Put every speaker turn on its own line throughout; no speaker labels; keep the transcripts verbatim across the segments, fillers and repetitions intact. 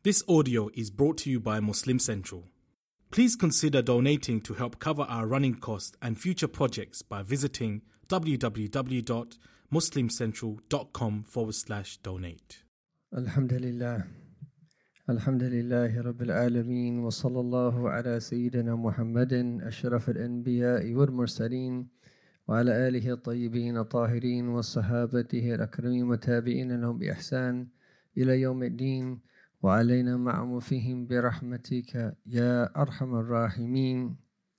This audio is brought to you by Muslim Central. Please consider donating to help cover our running costs and future projects by visiting www.muslimcentral.com forward slash donate.
Alhamdulillah. Alhamdulillahi Rabbil Alameen. Wa sallallahu ala Sayyidina Muhammadin ashraf al-anbiya'i wal mursaleen wa ala alihi al-tayyibin al-tahirin wa sahabatihi al-akrameen wa tabi'ina lahum bi ihsan ila yawm al-din wa alayna ma'amu fihim bi rahmatika ya arhamar rahimin.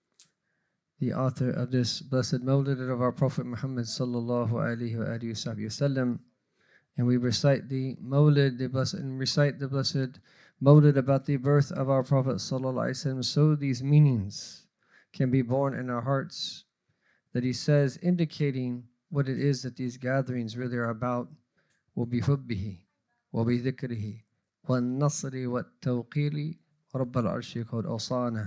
The author of this blessed mawlid of our Prophet Muhammad sallallahu alayhi wa alihi wa sallam. And we recite the mawlid, the blessed, and recite the blessed mawlid about the birth of our Prophet sallallahu alaihi wasallam, so these meanings can be born in our hearts, that he says, indicating what it is that these gatherings really are about. وَبِحُبِّهِ وَبِذِكْرِهِ وَالنَّصْرِ وَالتَّوْقِيرِ رَبَّ الْعَرْشِ قَدْ أَوْصَانَا.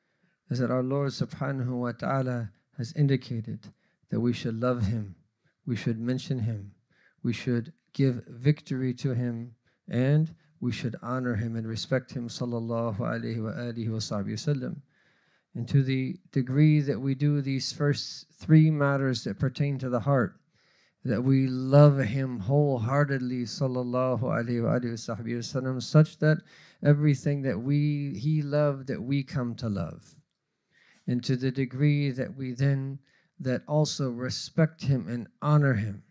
Is that our Lord subhanahu wa ta'ala has indicated that we should love him, we should mention him, we should give victory to him, and we should honor him and respect him, sallallahu alayhi wa alihi wa sallam. And to the degree that we do these first three matters that pertain to the heart, that we love him wholeheartedly, sallallahu alayhi wa alihi wa sallam, such that everything that we he loved, that we come to love. And to the degree that we then, that also respect him and honor him,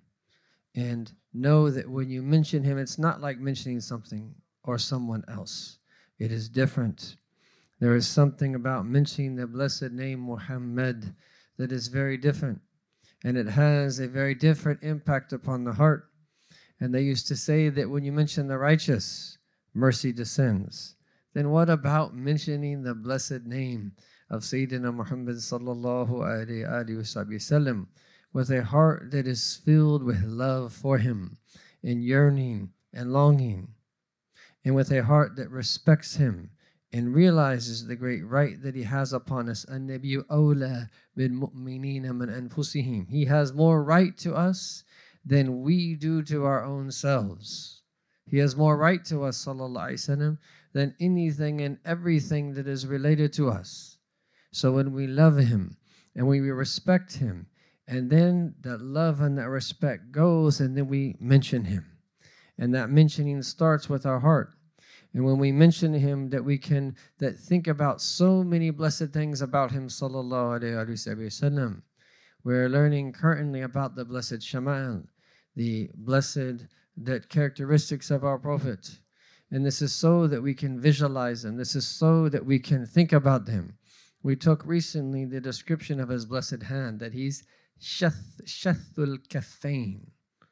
and know that when you mention him, it's not like mentioning something or someone else. It is different. There is something about mentioning the blessed name Muhammad that is very different. And it has a very different impact upon the heart. And they used to say that when you mention the righteous, mercy descends. Then what about mentioning the blessed name of Sayyidina Muhammad sallallahu alayhi wa sallam, with a heart that is filled with love for him and yearning and longing, and with a heart that respects him and realizes the great right that he has upon us. An-Nabiyyu awla bil mu'minina min anfusihim. He has more right to us than we do to our own selves. He has more right to us, sallallahu alaihi wasallam, than anything and everything that is related to us. So when we love him and when we respect him, and then that love and that respect goes, and then we mention him. And that mentioning starts with our heart. And when we mention him, that we can that think about so many blessed things about him, sallallahu alayhi wa sallam. We're learning currently about the blessed Shama'il, the blessed that characteristics of our Prophet. And this is so that we can visualize them. This is so that we can think about them. We took recently the description of his blessed hand, that he's Shath, Shathul Kaffain.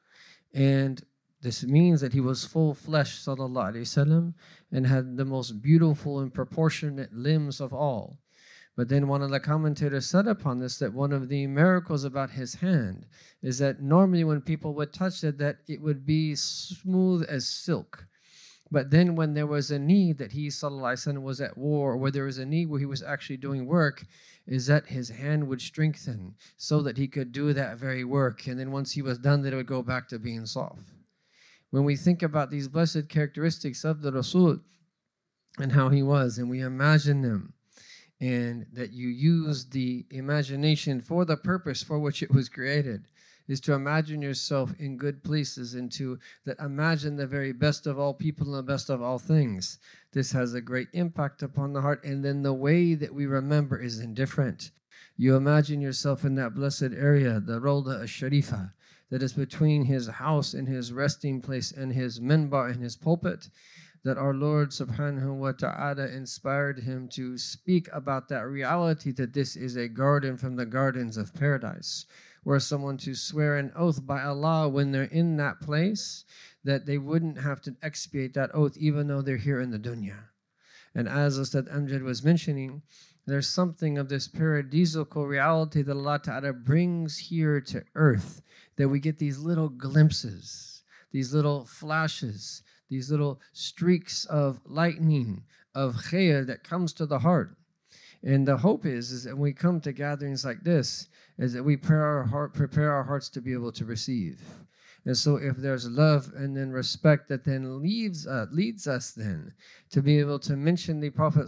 And this means that he was full flesh, sallallahu alayhi wasallam, and had the most beautiful and proportionate limbs of all. But then one of the commentators said upon this that one of the miracles about his hand is that normally when people would touch it, that it would be smooth as silk. But then when there was a need that he, sallallahu alayhi wasallam, was at war, or where there was a need where he was actually doing work, is that his hand would strengthen so that he could do that very work. And then once he was done, that it would go back to being soft. When we think about these blessed characteristics of the Rasul and how he was, and we imagine them, and that you use the imagination for the purpose for which it was created, is to imagine yourself in good places and to that imagine the very best of all people and the best of all things. This has a great impact upon the heart, and then the way that we remember is indifferent. You imagine yourself in that blessed area, the Rawda al-Sharifa, that is between his house and his resting place and his minbar and his pulpit, that our Lord subhanahu wa ta'ala inspired him to speak about that reality, that this is a garden from the gardens of paradise, where someone to swear an oath by Allah when they're in that place, that they wouldn't have to expiate that oath even though they're here in the dunya. And as Ustad Amjad was mentioning, there's something of this paradisical reality that Allah Ta'ala brings here to earth, that we get these little glimpses, these little flashes, these little streaks of lightning, of khair that comes to the heart. And the hope is, is that when we come to gatherings like this, is that we prepare our heart, prepare our hearts to be able to receive. And so if there's love and then respect that then leads, uh, leads us then to be able to mention the Prophet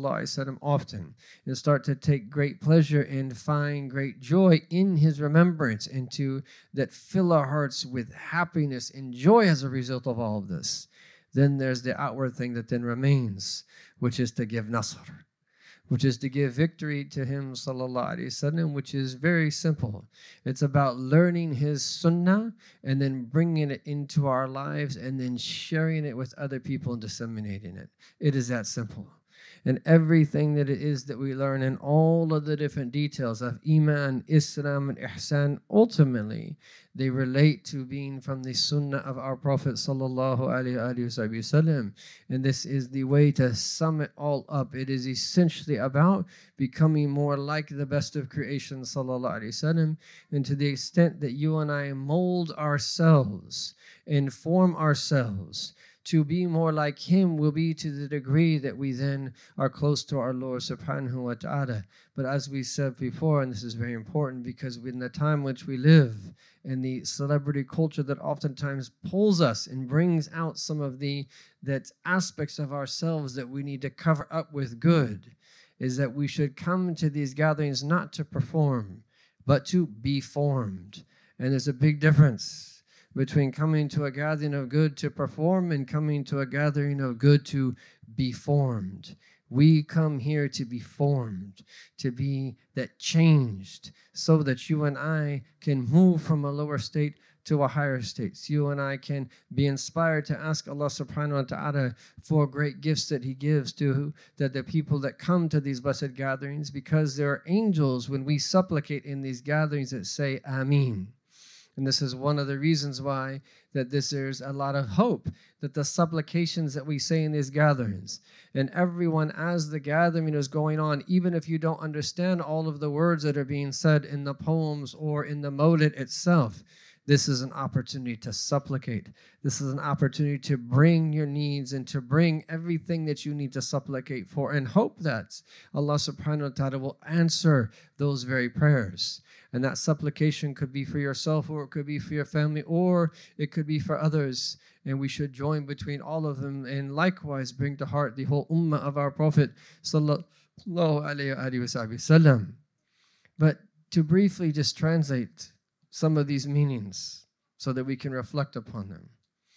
ﷺ often and start to take great pleasure and find great joy in his remembrance, and to that fill our hearts with happiness and joy as a result of all of this, then there's the outward thing that then remains, which is to give nasr, which is to give victory to him, sallallahu alaihi wasallam, which is very simple. It's about learning his sunnah and then bringing it into our lives and then sharing it with other people and disseminating it. It is that simple. And everything that it is that we learn in all of the different details of Iman, Islam, and Ihsan, ultimately, they relate to being from the Sunnah of our Prophet Sallallahu Alaihi Wasallam. And this is the way to sum it all up. It is essentially about becoming more like the best of creation, Sallallahu Alaihi Wasallam. And to the extent that you and I mold ourselves and form ourselves to be more like him will be to the degree that we then are close to our Lord subhanahu wa ta'ala. But as we said before, and this is very important, because in the time which we live and the celebrity culture that oftentimes pulls us and brings out some of the that aspects of ourselves that we need to cover up with good, is that we should come to these gatherings not to perform, but to be formed. And there's a big difference between coming to a gathering of good to perform and coming to a gathering of good to be formed. We come here to be formed, to be that changed, so that you and I can move from a lower state to a higher state. So you and I can be inspired to ask Allah subhanahu wa ta'ala for great gifts that he gives to that the people that come to these blessed gatherings, because there are angels when we supplicate in these gatherings that say Ameen. And this is one of the reasons why that this there's a lot of hope that the supplications that we say in these gatherings, and everyone as the gathering is going on, even if you don't understand all of the words that are being said in the poems or in the Mawlid itself, this is an opportunity to supplicate. This is an opportunity to bring your needs and to bring everything that you need to supplicate for, and hope that Allah subhanahu wa ta'ala will answer those very prayers. And that supplication could be for yourself, or it could be for your family, or it could be for others. And we should join between all of them and likewise bring to heart the whole ummah of our Prophet sallallahu alaihi wasallam. But to briefly just translate some of these meanings so that we can reflect upon them.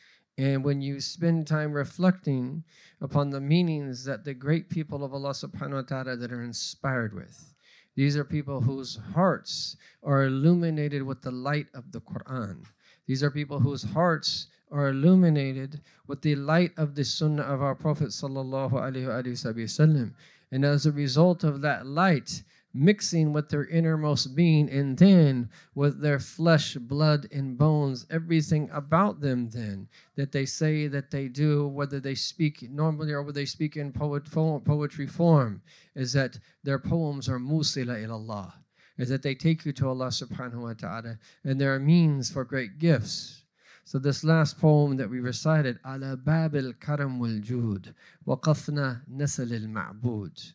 And when you spend time reflecting upon the meanings that the great people of Allah subhanahu wa ta'ala that are inspired with, these are people whose hearts are illuminated with the light of the Quran. These are people whose hearts are illuminated with the light of the Sunnah of our Prophet sallallahu alaihi wasallam. And as a result of that light mixing with their innermost being, and then with their flesh, blood, and bones, everything about them then that they say that they do, whether they speak normally or whether they speak in poet, poetry form, is that their poems are musila ilallah, is that they take you to Allah subhanahu wa ta'ala, and there are means for great gifts. So this last poem that we recited, ala babil karam wal jud, waqafna nasal al ma'bud.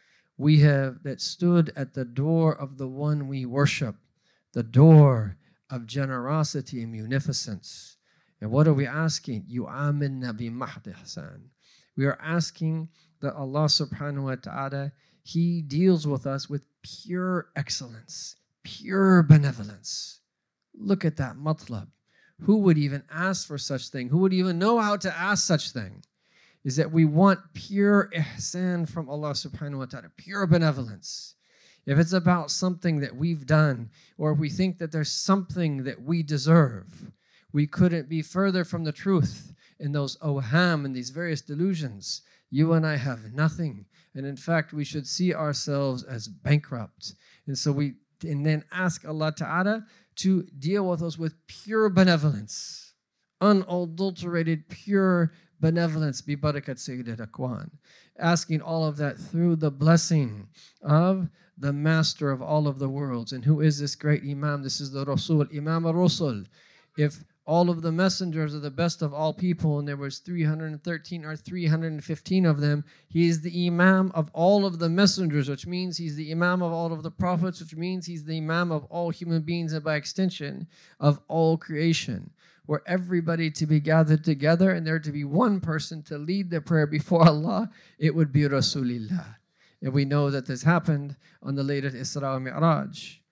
We have that stood at the door of the one we worship, the door of generosity and munificence. And what are we asking? Yu'aminna bi mahdi ihsan. We are asking that Allah subhanahu wa ta'ala, he deals with us with pure excellence, pure benevolence. Look at that matlab. Who would even ask for such thing? Who would even know how to ask such thing? Is that we want pure ihsan from Allah subhanahu wa ta'ala, pure benevolence. If it's about something that we've done, or if we think that there's something that we deserve, we couldn't be further from the truth in those oham and these various delusions. You and I have nothing. And in fact, we should see ourselves as bankrupt. And so we, and then ask Allah ta'ala to deal with us with pure benevolence, unadulterated, pure benevolence, bi barakat Sayyid al-Akwan. Asking all of that through the blessing of the master of all of the worlds. And who is this great Imam? This is the Rasul, Imam al-Rusul. If all of the messengers are the best of all people, and there was three hundred thirteen or three hundred fifteen of them, he is the Imam of all of the messengers, which means he's the Imam of all of the prophets, which means he's the Imam of all human beings, and by extension, of all creation. were everybody to be gathered together and there to be one person to lead the prayer before Allah, it would be Rasulullah. And we know that this happened on the latest Isra wa Mi'raj.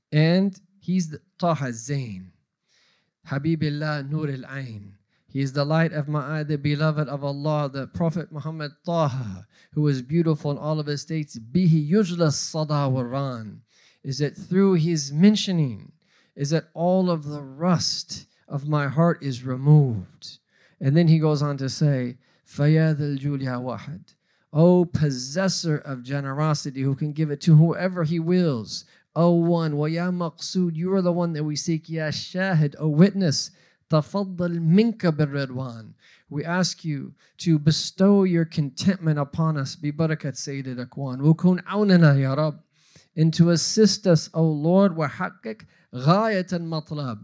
And he's the Taha Zain, Habibillah Nur al-Ain. He is the light of my eye, the beloved of Allah, the Prophet Muhammad Taha, who is beautiful in all of his states. Bihi yujla sada waran. Is that through his mentioning, is that all of the rust of my heart is removed. And then he goes on to say, Fayad al-Julia Wahad. O possessor of generosity, who can give it to whoever he wills. O one, wa ya maqsood, you are the one that we seek. Ya shahid, O witness. Tafaddal minka birridwan. We ask you to bestow your contentment upon us. Bi barakat Sayyid al-Akwan. Wukun awnana ya Rab. And to assist us, O Lord, wa haqqik ghayat al-matlab.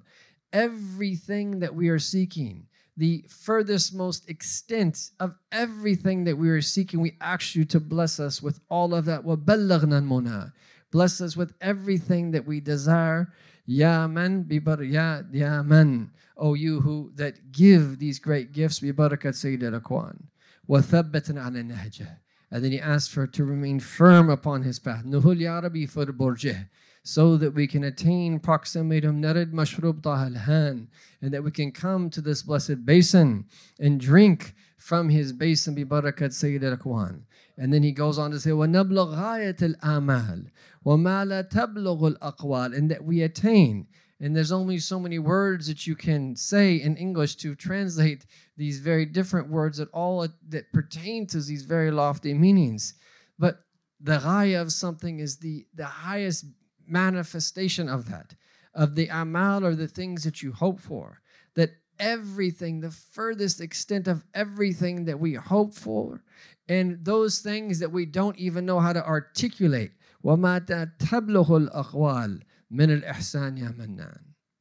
Everything that we are seeking, the furthest most extent of everything that we are seeking, we ask you to bless us with all of that. Wa ballaghna al-muna. Bless us with everything that we desire. Ya man bi bar ya ya man. O you who that give these great gifts, bi barakat Sayyid al-Akwan. Wa thabbatna ala nahjah. And then he asked for to remain firm upon his path. Nuhul ya Rabbi for burjih. So that we can attain proximity to Narid Mashrub Tahalhan, and that we can come to this blessed basin and drink from his basin, bi barakat Sayyid al-Akwan. And then he goes on to say, وَنَبْلُغْ غَايَةَ الْآمَالِ وَمَا لَا تَبْلُغُ الْأَقْوَالِ. And that we attain. And there's only so many words that you can say in English to translate these very different words that all that pertain to these very lofty meanings. But the ghaya of something is the, the highest manifestation of that, of the amal, or the things that you hope for. That everything, the furthest extent of everything that we hope for, and those things that we don't even know how to articulate. وَمَا تَبْلُغُ الْأَقْوَالِ مِنَ الْإِحْسَانِ يَا مَنَّانِ.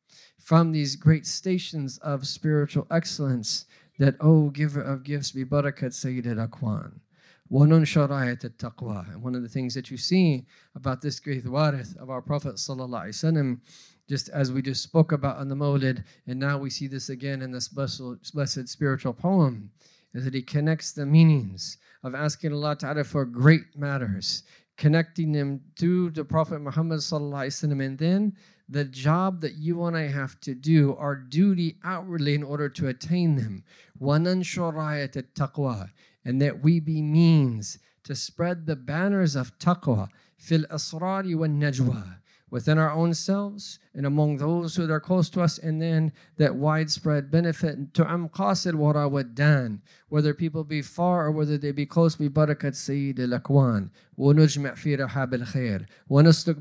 From these great stations of spiritual excellence, that, O giver of gifts, bi barakat Sayyid al-Akwan. وَنُنْ شَرَائِتَ التَّقْوَى. And one of the things that you see about this great warith of our Prophet sallallahu alaihi wasallam, just as we just spoke about on the Mawlid, and now we see this again in this blessed, blessed spiritual poem, is that he connects the meanings of asking Allah Ta'ala for great matters, connecting them to the Prophet Muhammad sallallahu alaihi wasallam, and then the job that you and I have to do, our duty outwardly in order to attain them. وَنَنْشُرْ رَايَةَ التَّقْوَى. And that we be means to spread the banners of taqwa fil asrari wal najwa, within our own selves and among those who are close to us, and then that widespread benefit to amqasil wara waddan, whether people be far or whether they be close. Bi barakat Sayyid al-Akwan wa nujma' fi rahab al-khair wa nasluk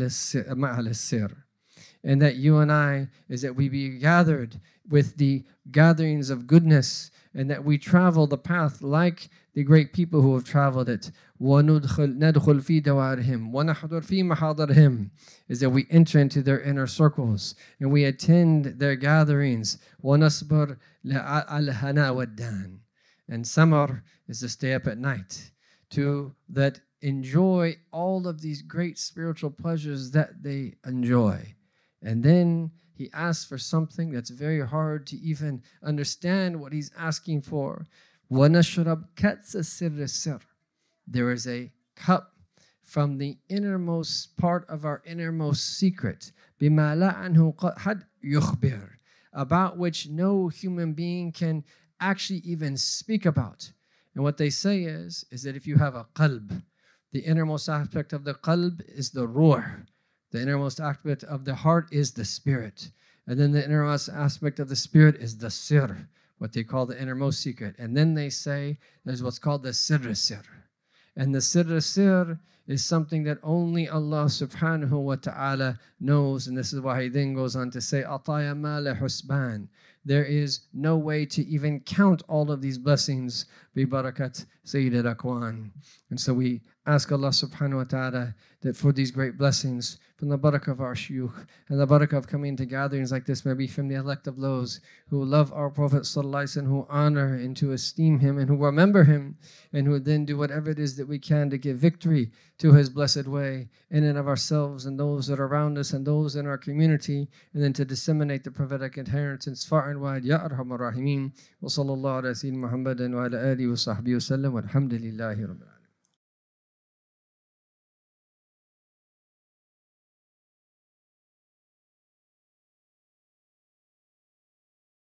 ma'al al-sir. And that you and I, is that we be gathered with the gatherings of goodness, and that we travel the path like the great people who have traveled it. وَنُدْخُلْ نَدْخُلْ فِي دَوَارِهِمْ وَنَحْضُرْ فِي مَحَاضَرِهِمْ. Is that we enter into their inner circles and we attend their gatherings. وَنَصْبَرْ لَعَلْهَنَا وَالدَّانِ. And samar is to stay up at night, to that enjoy all of these great spiritual pleasures that they enjoy. And then he asks for something that's very hard to even understand what he's asking for. وَنَشْرَبْ كَأْسَ السِّرِّ السِّرِّ. There is a cup from the innermost part of our innermost secret, بِمَا لَا عَنْهُ قَدْ يُخْبِرُ, about which no human being can actually even speak about. And what they say is, is that if you have a qalb, the innermost aspect of the qalb is the ruh. The innermost aspect of the heart is the spirit. And then the innermost aspect of the spirit is the sir, what they call the innermost secret. And then they say there's what's called the sirr sir. And the sirr sir is something that only Allah subhanahu wa ta'ala knows. And this is why he then goes on to say, Ataya ma la husban. There is no way to even count all of these blessings. Bi barakat Sayyid al-Akwan. And so we ask Allah subhanahu wa ta'ala that for these great blessings, from the barakah of our shuyukh, and the barakah of coming to gatherings like this, maybe from the elect of those who love our Prophet sallallahu alaihi wasallam, who honor and to esteem him, and who remember him, and who then do whatever it is that we can to give victory to His blessed way, in and of ourselves and those that are around us and those in our community, and then to disseminate the prophetic inheritance far and wide. Ya Arhamar Rahimeen. Wa sallallahu ala Sayyidina Muhammadin wa ala alihi wa sahbihi wa sallam. Walhamdulillahi Rabbil Alamin.